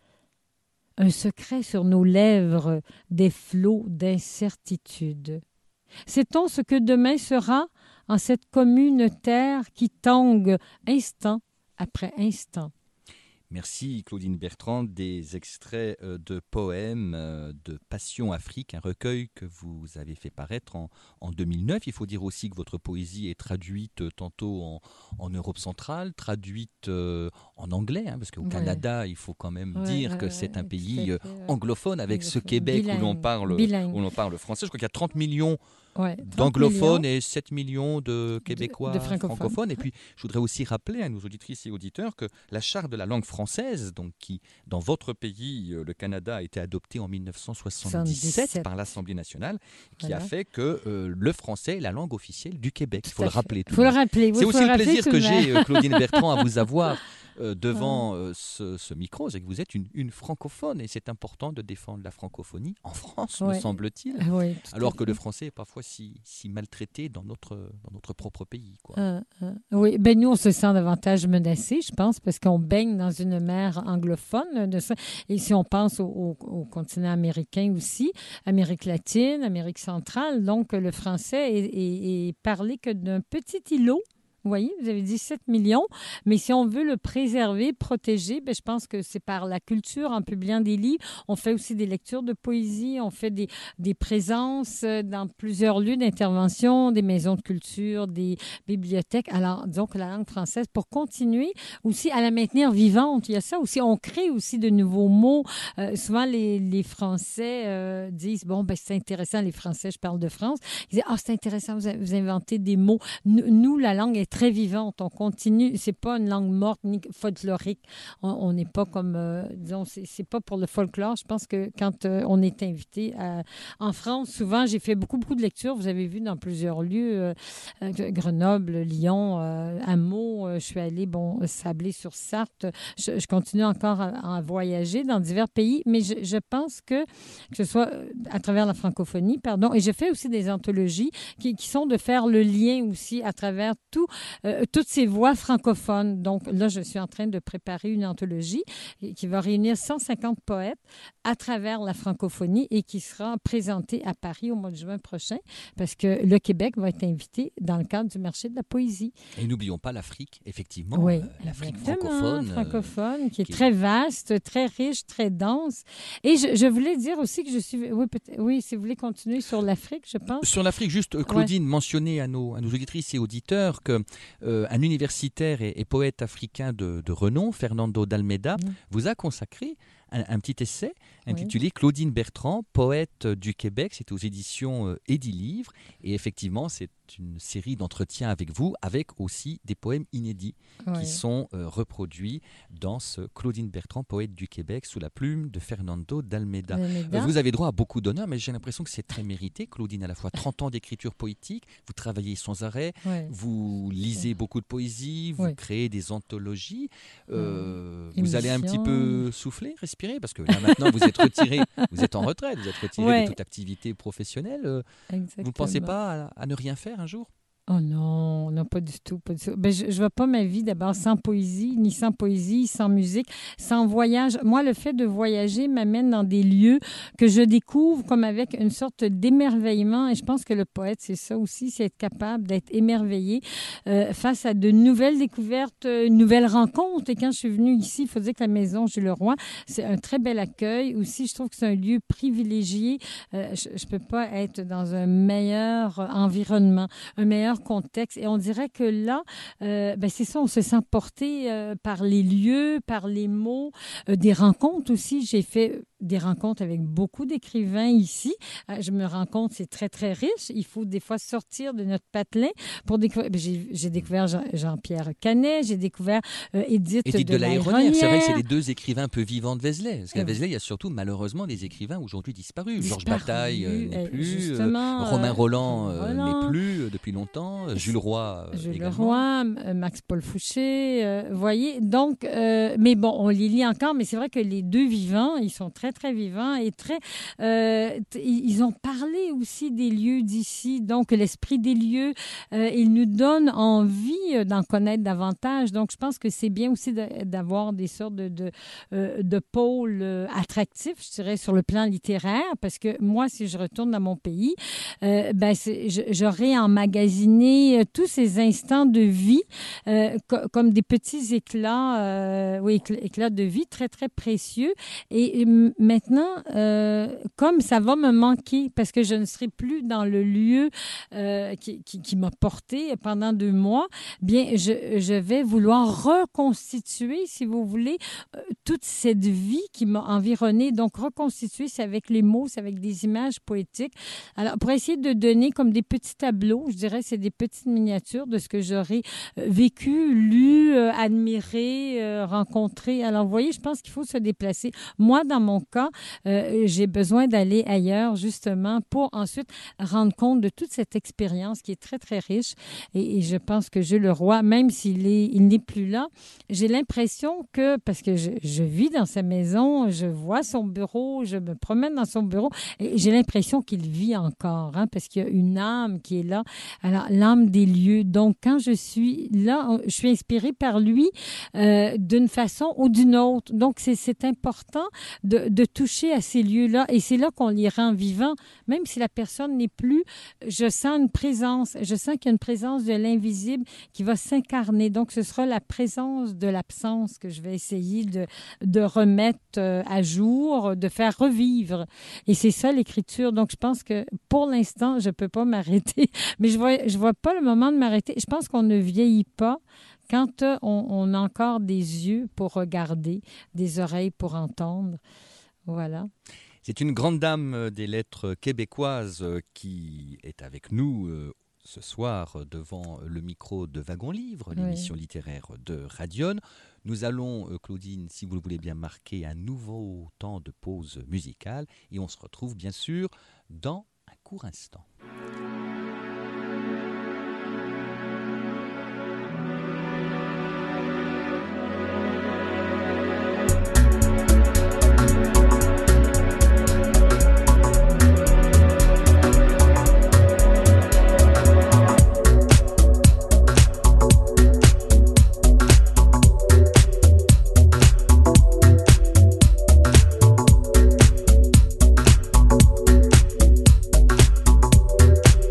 Un secret sur nos lèvres, des flots d'incertitude. Sait-on ce que demain sera en cette commune terre qui tangue instant après instant? Merci Claudine Bertrand, des extraits euh, de poèmes euh, de Passion Afrique, un recueil que vous avez fait paraître en, en deux mille neuf. Il faut dire aussi que votre poésie est traduite euh, tantôt en, en Europe centrale, traduite euh, en anglais, hein, parce qu'au Ouais. Canada, il faut quand même Ouais, dire ouais, que ouais, c'est un tout pays à euh, fait, ouais. anglophone, avec ce Anglophone. Québec où l'on Bilingue. parle, Bilingue. où l'on parle français. Je crois qu'il y a trente millions Ouais, trente d'anglophones millions. et sept millions de Québécois de francophones. francophones. Et puis, je voudrais aussi rappeler à nos auditrices et auditeurs que la charte de la langue française, donc qui, dans votre pays, euh, le Canada, a été adoptée en mille neuf cent soixante-dix-sept soixante-dix-sept. par l'Assemblée nationale, qui Voilà. a fait que euh, le français est la langue officielle du Québec. Il faut Tout à le fait. rappeler. tout Faut de le même. rappeler. oui, C'est faut aussi le un rappeler plaisir tout que de même. j'ai, euh, Claudine Bertrand, à vous avoir euh, devant euh, ce, ce micro. C'est que vous êtes une, une francophone et c'est important de défendre la francophonie en France, me Ouais. semble-t-il. Ah oui, tout à Alors que fait. le français est parfois si, si maltraité dans notre, dans notre propre pays. Quoi. Ah, ah. Oui, ben nous, on se sent davantage menacés, je pense, parce qu'on baigne dans une mer anglophone. De ça. Et si on pense au, au- au continent américain aussi, Amérique latine, Amérique centrale, donc le français est, est- est parlé que d'un petit îlot. Vous voyez, vous avez dit sept millions, mais si on veut le préserver, protéger, ben, je pense que c'est par la culture, en publiant des livres. On fait aussi des lectures de poésie, on fait des, des présences euh, dans plusieurs lieux d'intervention, des maisons de culture, des bibliothèques. Alors, disons que la langue française, pour continuer aussi à la maintenir vivante, il y a ça aussi. On crée aussi de nouveaux mots. Euh, souvent, les, les Français euh, disent, bon, ben, c'est intéressant, les Français, je parle de France, ils disent, ah, c'est intéressant, vous, vous inventez des mots. Nous, nous, la langue est très vivante. On continue. C'est pas une langue morte ni folklorique. On n'est pas comme, euh, disons, c'est, c'est pas pour le folklore. Je pense que quand euh, on est invité à- en France, souvent, j'ai fait beaucoup, beaucoup de lectures. Vous avez vu dans plusieurs lieux, euh, euh, Grenoble, Lyon, euh, Hameau. Euh, je suis allée, bon, Sablé-sur-Sarthe. Je, je continue encore à, à voyager dans divers pays, mais je, je pense que, que ce soit euh, à travers la francophonie, pardon, et je fais aussi des anthologies qui, qui sont de faire le lien aussi à travers tout Euh, toutes ces voix francophones. Donc là, je suis en train de préparer une anthologie qui va réunir cent cinquante poètes à travers la francophonie et qui sera présentée à Paris au mois de juin prochain parce que le Québec va être invité dans le cadre du marché de la poésie. Et n'oublions pas l'Afrique, effectivement. Oui, euh, l'Afrique exactement, francophone. euh, francophone, qui est qui est- très vaste, très riche, très dense. Et je, je voulais dire aussi que je suis... Oui, peut-être- oui, si vous voulez continuer sur l'Afrique, je pense. Sur l'Afrique, juste, euh, Claudine, mentionner à nos, à nos auditrices et auditeurs que euh, un universitaire et, et poète africain de, de renom, Fernando d'Almeida, Mm. vous a consacré un, un petit essai Oui. intitulé Claudine Bertrand, poète du Québec. C'est aux éditions euh, Édilivre. Et effectivement, c'est une série d'entretiens avec vous, avec aussi des poèmes inédits Oui. qui sont euh, reproduits dans ce Claudine Bertrand, poète du Québec, sous la plume de Fernando d'Almeida. Almeida. Euh, Vous avez droit à beaucoup d'honneur, mais j'ai l'impression que c'est très mérité. Claudine, à la fois trente ans d'écriture poétique, vous travaillez sans arrêt, Oui. vous lisez beaucoup de poésie, vous Oui. créez des anthologies. Euh, Émissions. vous allez un petit peu souffler, respirer, parce que là maintenant vous êtes retiré, vous êtes en retraite, vous êtes retiré Ouais. de toute activité professionnelle. Euh, Exactement. Vous ne pensez pas à, à ne rien faire un jour? Oh non, non, pas du tout, pas du tout. Ben, je ne vois pas ma vie d'abord sans poésie, ni sans poésie, sans musique, sans voyage. Moi, le fait de voyager m'amène dans des lieux que je découvre comme avec une sorte d'émerveillement. Et je pense que le poète, c'est ça aussi, c'est être capable d'être émerveillé euh, face à de nouvelles découvertes, une nouvelle rencontre. Et quand je suis venue ici, il faut dire que la maison Jules Leroy, c'est un très bel accueil. Aussi, je trouve que c'est un lieu privilégié. Euh, je ne peux pas être dans un meilleur environnement, un meilleur contexte. Et on dirait que là, euh, ben c'est ça, on se sent porté euh, par les lieux, par les mots, euh, des rencontres aussi. J'ai fait des rencontres avec beaucoup d'écrivains ici. Euh, je me rends compte, c'est très, très riche. Il faut des fois sortir de notre patelin pour découvrir. Ben, j'ai, j'ai découvert Jean, Jean-Pierre Canet, j'ai découvert euh, Édith, Édith de, de Laeyronnière, c'est vrai que c'est les Laeyronnière. deux écrivains un peu vivants de Vézelay. Parce qu'à Euh, Vézelay, il y a surtout malheureusement des écrivains aujourd'hui disparus. Georges Disparus, Bataille euh, n'est euh, plus, euh, justement, Romain euh, Roland euh, Roland. n'est plus euh, depuis longtemps. Vivant, Jules Roy euh, Jules également. Roy, Max-Paul Fouché, euh, vous voyez. Donc, euh, mais bon, on les lit encore, mais c'est vrai que les deux vivants, ils sont très, très vivants et très... Euh, t- ils ont parlé aussi des lieux d'ici, donc l'esprit des lieux, euh, ils nous donnent envie d'en connaître davantage. Donc, je pense que c'est bien aussi de- d'avoir des sortes de, de, euh, de pôles euh, attractifs, je dirais, sur le plan littéraire, parce que moi, si je retourne dans mon pays, euh, ben, c'est- je- j'aurais emmagasiné euh, tous ces instants de vie euh, co- comme des petits éclats, euh, oui, écl- éclats de vie très, très précieux. Et, et m- maintenant, euh, comme ça va me manquer, parce que je ne serai plus dans le lieu euh, qui, qui, qui m'a porté pendant deux mois, bien, je, je vais vouloir reconstituer, si vous voulez, euh, toute cette vie qui m'a environnée. Donc, reconstituer, c'est avec les mots, c'est avec des images poétiques. Alors, pour essayer de donner comme des petits tableaux, je dirais, c'est des petites miniatures de ce que j'aurais euh, vécu, lu, euh, admiré, euh, rencontré. Alors, vous voyez, je pense qu'il faut se déplacer. Moi, dans mon cas, euh, j'ai besoin d'aller ailleurs, justement, pour ensuite rendre compte de toute cette expérience qui est très, très riche. Et, et je pense que Jules Roy, même s'il est, il n'est plus là, j'ai l'impression que, parce que je, je vis dans sa maison, je vois son bureau, je me promène dans son bureau, et j'ai l'impression qu'il vit encore, hein, parce qu'il y a une âme qui est là. Alors, l'âme des lieux. Donc, quand je suis là, je suis inspirée par lui euh, d'une façon ou d'une autre. Donc, c'est, c'est important de, de toucher à ces lieux-là. Et c'est là qu'on les rend vivants. Même si la personne n'est plus, je sens une présence. Je sens qu'il y a une présence de l'invisible qui va s'incarner. Donc, ce sera la présence de l'absence que je vais essayer de, de remettre euh, à jour, de faire revivre. Et c'est ça l'écriture. Donc, je pense que pour l'instant, je ne peux pas m'arrêter. Mais je vois, je vois pas le moment de m'arrêter. Je pense qu'on ne vieillit pas quand euh, on, on a encore des yeux pour regarder, des oreilles pour entendre. Voilà. C'est une grande dame euh, des lettres québécoises euh, qui est avec nous euh, ce soir euh, devant le micro de Wagon Livre, Oui. l'émission littéraire de Radion. Nous allons, euh, Claudine, si vous le voulez bien, marquer un nouveau temps de pause musicale et on se retrouve bien sûr dans un court instant. Thank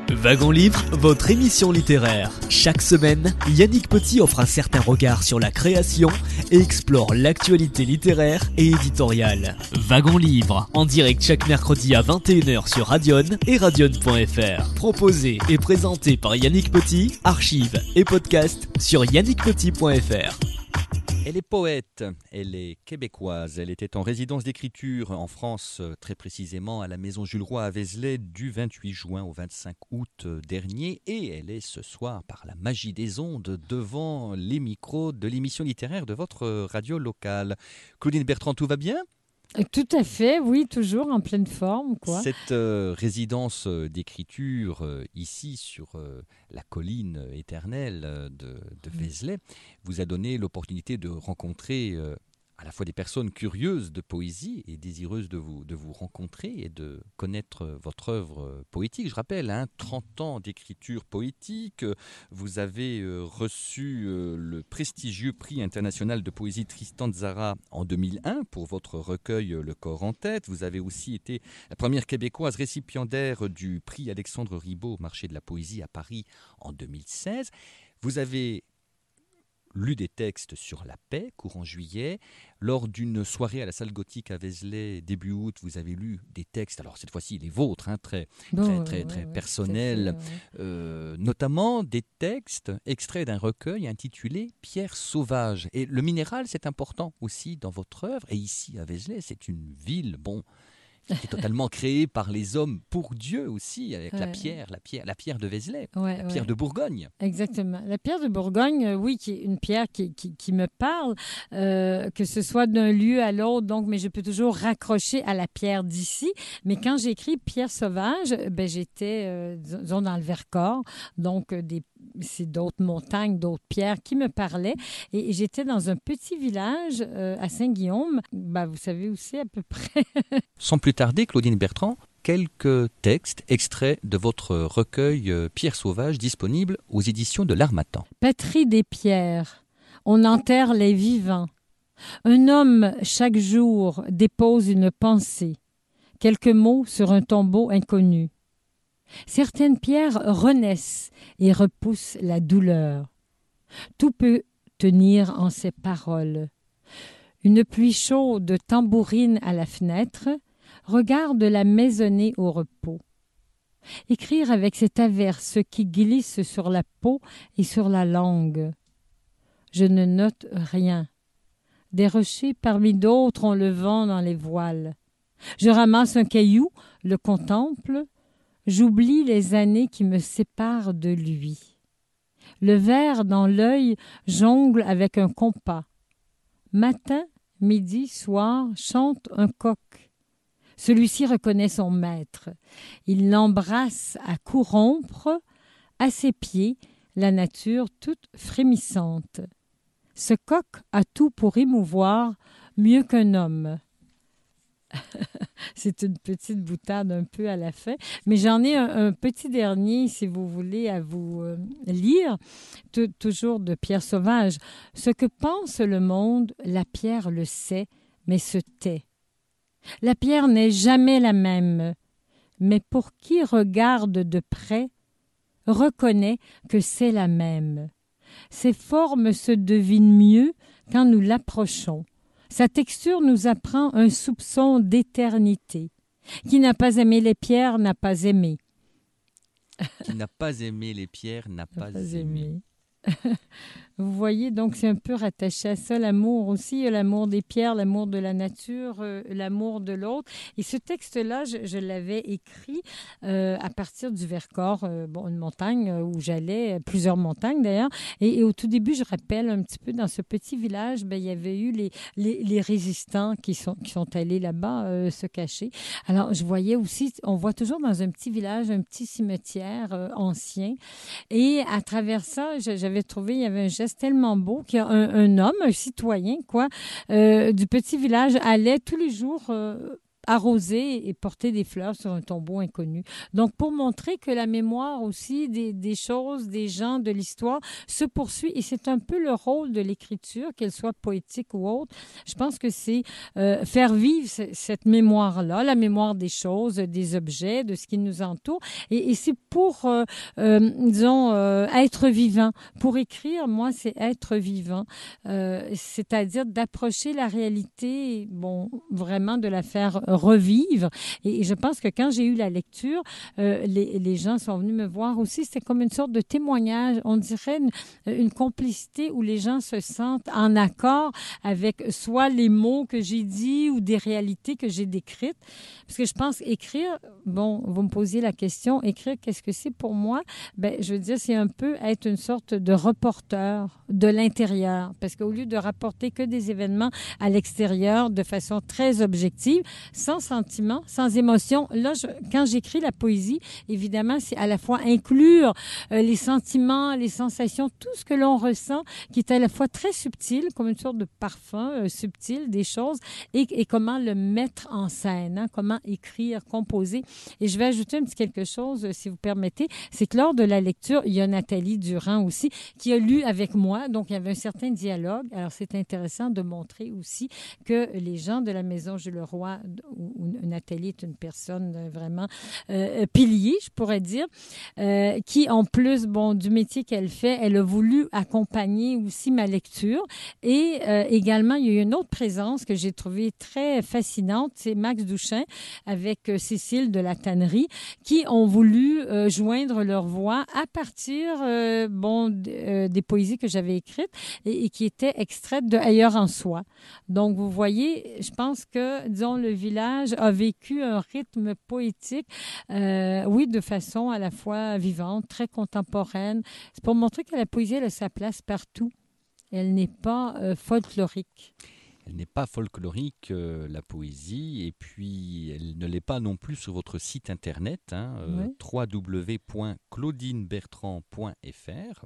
Wagon Livre, votre émission littéraire. Chaque semaine, Yannick Petit offre un certain regard sur la création et explore l'actualité littéraire et éditoriale. Wagon Livre, en direct chaque mercredi à vingt et une heures sur Radion et radion point f r. Proposé et présenté par Yannick Petit, archives et podcast sur yannick petit point f r. Elle est poète, elle est québécoise, elle était en résidence d'écriture en France, très précisément à la Maison Jules Roy à Vézelay du vingt-huit juin au vingt-cinq août dernier, et elle est ce soir par la magie des ondes devant les micros de l'émission littéraire de votre radio locale. Claudine Bertrand, tout va bien ? Tout à fait, oui, toujours en pleine forme, quoi. Cette euh, résidence d'écriture euh, ici sur euh, la colline éternelle euh, de, de Vézelay vous a donné l'opportunité de rencontrer euh, à la fois des personnes curieuses de poésie et désireuses de vous, de vous rencontrer et de connaître votre œuvre poétique. Je rappelle, hein, trente ans d'écriture poétique, vous avez euh, reçu euh, le prestigieux prix international de poésie Tristan Tzara en deux mille un pour votre recueil Le corps en tête. Vous avez aussi été la première québécoise récipiendaire du prix Alexandre Ribot au marché de la poésie à Paris en deux mille seize. Vous avez lu des textes sur la paix, courant juillet. Lors d'une soirée à la salle gothique à Vézelay, début août, vous avez lu des textes, alors cette fois-ci les vôtres, hein, très, Bon, très, ouais, très, ouais, très ouais, personnels, tout à fait, ouais. euh, notamment des textes extraits d'un recueil intitulé « Pierre sauvage ». Et le minéral, c'est important aussi dans votre œuvre. Et ici, à Vézelay, c'est une ville, bon, qui est totalement créée par les hommes pour Dieu aussi, avec Ouais. la pierre, la pierre, la pierre de Vézelay, Ouais, la pierre ouais. de Bourgogne. Exactement. La pierre de Bourgogne, euh, oui, qui est une pierre qui, qui, qui me parle, euh, que ce soit d'un lieu à l'autre, donc, mais je peux toujours raccrocher à la pierre d'ici. Mais quand j'écris Pierre sauvage, ben, j'étais, euh, disons, dans le Vercors, donc euh, des, c'est d'autres montagnes, d'autres pierres qui me parlaient. Et, et j'étais dans un petit village euh, à Saint-Guillaume, ben, vous savez aussi à peu près. Sans plus tarder, Claudine Bertrand, quelques textes extraits de votre recueil euh, Pierre sauvage disponible aux éditions de l'Harmattan. Patrie des pierres, on enterre les vivants. Un homme, chaque jour, dépose une pensée, quelques mots sur un tombeau inconnu. Certaines pierres renaissent et repoussent la douleur. Tout peut tenir en ces paroles. Une pluie chaude tambourine à la fenêtre, regarde la maisonnée au repos. Écrire avec cette averse qui glisse sur la peau et sur la langue. Je ne note rien. Des rochers parmi d'autres ont le vent dans les voiles. Je ramasse un caillou, le contemple, j'oublie les années qui me séparent de lui. Le ver dans l'œil jongle avec un compas. Matin, midi, soir, chante un coq. Celui-ci reconnaît son maître. Il l'embrasse à coups rompre, à ses pieds, la nature toute frémissante. Ce coq a tout pour émouvoir, mieux qu'un homme. C'est une petite boutade un peu à la fin, mais j'en ai un, un petit dernier, si vous voulez, à vous euh, lire, T- toujours de Pierre Sauvage. Ce que pense le monde, la pierre le sait, mais se tait. La pierre n'est jamais la même, mais pour qui regarde de près, reconnaît que c'est la même. Ses formes se devinent mieux quand nous l'approchons. Sa texture nous apprend un soupçon d'éternité. Qui n'a pas aimé les pierres n'a pas aimé. Qui n'a pas aimé les pierres n'a pas, Pas aimé. aimé. Vous voyez, donc c'est un peu rattaché à ça, l'amour aussi, l'amour des pierres, l'amour de la nature, euh, l'amour de l'autre. Et ce texte-là, je, je l'avais écrit euh, à partir du Vercors, euh, bon, une montagne euh, où j'allais, plusieurs montagnes d'ailleurs. Et, et au tout début, je rappelle un petit peu, dans ce petit village, ben, il y avait eu les, les, les résistants qui sont, qui sont allés là-bas euh, se cacher. Alors, je voyais aussi, on voit toujours dans un petit village, un petit cimetière euh, ancien. Et à travers ça, je, j'avais trouvé, il y avait un geste tellement beau qu'un un homme, un citoyen, quoi, euh, du petit village allait tous les jours euh, arroser et porter des fleurs sur un tombeau inconnu. Donc, pour montrer que la mémoire aussi des, des choses, des gens, de l'histoire se poursuit. Et c'est un peu le rôle de l'écriture, qu'elle soit poétique ou autre. Je pense que c'est euh, faire vivre c- cette mémoire-là, la mémoire des choses, des objets, de ce qui nous entoure. Et, et c'est pour, euh, euh, disons, euh, être vivant. Pour écrire, moi, c'est être vivant. Euh, c'est-à-dire d'approcher la réalité, bon, vraiment de la faire revivre. Et, et je pense que quand j'ai eu la lecture, euh, les, les gens sont venus me voir aussi. C'était comme une sorte de témoignage. On dirait une, une complicité où les gens se sentent en accord avec soit les mots que j'ai dit ou des réalités que j'ai décrites. Parce que je pense écrire, bon, vous me posiez la question, écrire, qu'est-ce que c'est pour moi? Ben, je veux dire, c'est un peu être une sorte de reporter de l'intérieur. Parce qu'au lieu de rapporter que des événements à l'extérieur de façon très objective, sans sentiment, sans émotion, là, je, quand j'écris la poésie, évidemment, c'est à la fois inclure euh, les sentiments, les sensations, tout ce que l'on ressent, qui est à la fois très subtil, comme une sorte de parfum euh, subtil des choses, et, et comment le mettre en scène, hein, comment écrire, composer. Et je vais ajouter un petit quelque chose, euh, si vous permettez, c'est que lors de la lecture, il y a Nathalie Durand aussi, qui a lu avec moi, donc il y avait un certain dialogue. Alors, c'est intéressant de montrer aussi que les gens de la Maison Jules Roy, où, où Nathalie est une personne euh, vraiment euh, pilier, je pourrais dire, euh, qui, en plus, bon, du métier qu'elle fait, elle a voulu accompagner aussi ma lecture. Et euh, également, il y a eu une autre présence que j'ai trouvée très fascinante, c'est Max Douchin avec euh, Cécile de la Tannerie, qui ont voulu euh, joindre leur voix à partir euh, bon, d- euh, des poésies que j'avais écrites et, et qui étaient extraites de Ailleurs en soi. Donc, vous voyez, je pense que, disons, le village a vécu un rythme poétique, euh, oui, de façon à la fois vivante, très contemporaine. C'est pour montrer que la poésie, elle a sa place partout. Elle n'est pas euh, folklorique. Elle n'est pas folklorique, euh, la poésie, et puis elle ne l'est pas non plus sur votre site internet, hein, euh, Oui. w w w point claudine bertrand point f r.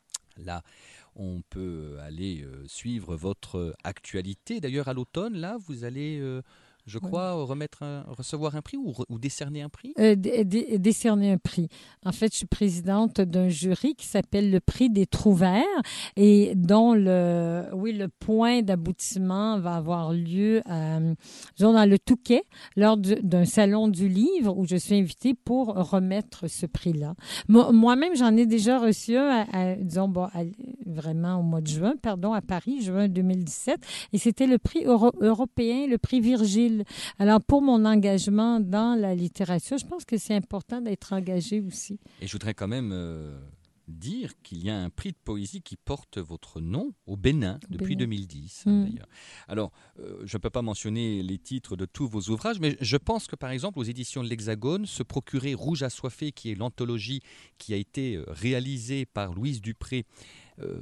Là, on peut aller euh, suivre votre actualité. D'ailleurs, à l'automne, là, vous allez, euh, je crois, remettre un- recevoir un prix ou, re- ou décerner un prix. Euh, dé- dé- décerner un prix. En fait, je suis présidente d'un jury qui s'appelle le prix des Trouvères et dont le, oui, le point d'aboutissement va avoir lieu à, disons, dans le Touquet lors du- d'un salon du livre où je suis invitée pour remettre ce prix-là. Mo- Moi-même, j'en ai déjà reçu un, à, à, disons, bon, à- vraiment au mois de juin, pardon, à Paris, juin deux mille dix-sept, et c'était le prix euro- européen, le prix Virgile. Alors, pour mon engagement dans la littérature, je pense que c'est important d'être engagé aussi. Et je voudrais quand même euh, dire qu'il y a un prix de poésie qui porte votre nom au Bénin Au depuis Bénin. deux mille dix, hein, Mm. d'ailleurs. Alors, euh, je ne peux pas mentionner les titres de tous vos ouvrages, mais je pense que, par exemple, aux éditions de l'Hexagone, se procurer Rouge assoiffé, qui est l'anthologie qui a été euh, réalisée par Louise Dupré, euh,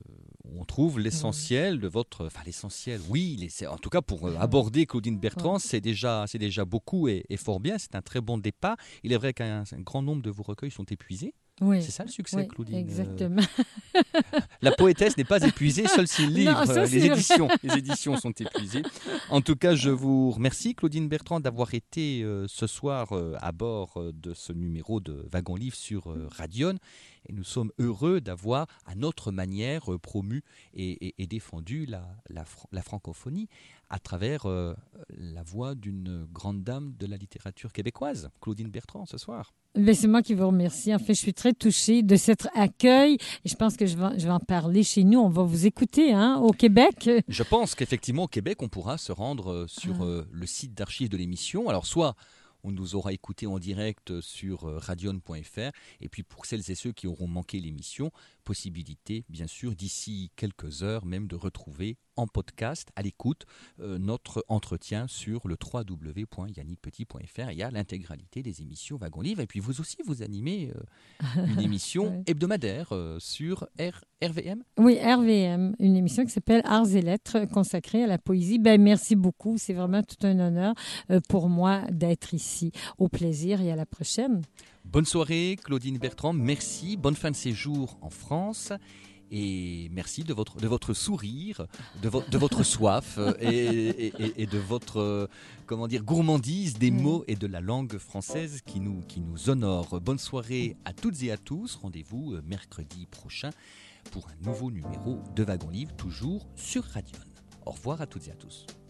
on trouve l'essentiel de votre... Enfin, l'essentiel, oui, les- c'est- en tout cas pour euh, aborder Claudine Bertrand, c'est déjà, c'est déjà beaucoup et, et fort bien, c'est un très bon départ. Il est vrai qu'un un grand nombre de vos recueils sont épuisés. Oui. C'est ça le succès, Oui, Claudine. exactement. Euh, la poétesse n'est pas épuisée, seul ses livres, Non, ça, euh, c'est les vrai. éditions, les éditions sont épuisées. En tout cas, je vous remercie, Claudine Bertrand, d'avoir été euh, ce soir euh, à bord euh, de ce numéro de Wagon Livre sur euh, Radion. Et nous sommes heureux d'avoir, à notre manière, euh, promu et, et- et défendu la, la fran- la francophonie à travers euh, la voix d'une grande dame de la littérature québécoise, Claudine Bertrand, ce soir. Ben, c'est moi qui vous remercie. En fait, je suis très touchée de cet accueil et je pense que je vais, je vais en parler chez nous. On va vous écouter hein, au Québec. Je pense qu'effectivement, au Québec, on pourra se rendre euh, sur Ah. euh, le site d'archives de l'émission. Alors, soit on nous aura écouté en direct sur euh, radion point f r, et puis pour celles et ceux qui auront manqué l'émission, possibilité, bien sûr, d'ici quelques heures même de retrouver en podcast, à l'écoute, euh, notre entretien sur le w w w point yannick petit point f r. Il y a l'intégralité des émissions Wagon Livre. Et puis vous aussi, vous animez euh, une émission Ouais. hebdomadaire euh, sur R- RVM. Oui, R V M, une émission qui s'appelle Arts et Lettres consacrée à la poésie. Ben, merci beaucoup. C'est vraiment tout un honneur euh, pour moi d'être ici. Au plaisir et à la prochaine. Bonne soirée, Claudine Bertrand. Merci. Bonne fin de séjour en France. Et merci de votre, de votre sourire, de, vo- de votre soif et, et, et de votre comment dire, gourmandise des mots et de la langue française qui nous, qui nous honore. Bonne soirée à toutes et à tous. Rendez-vous mercredi prochain pour un nouveau numéro de Wagon Livre, toujours sur Radion. Au revoir à toutes et à tous.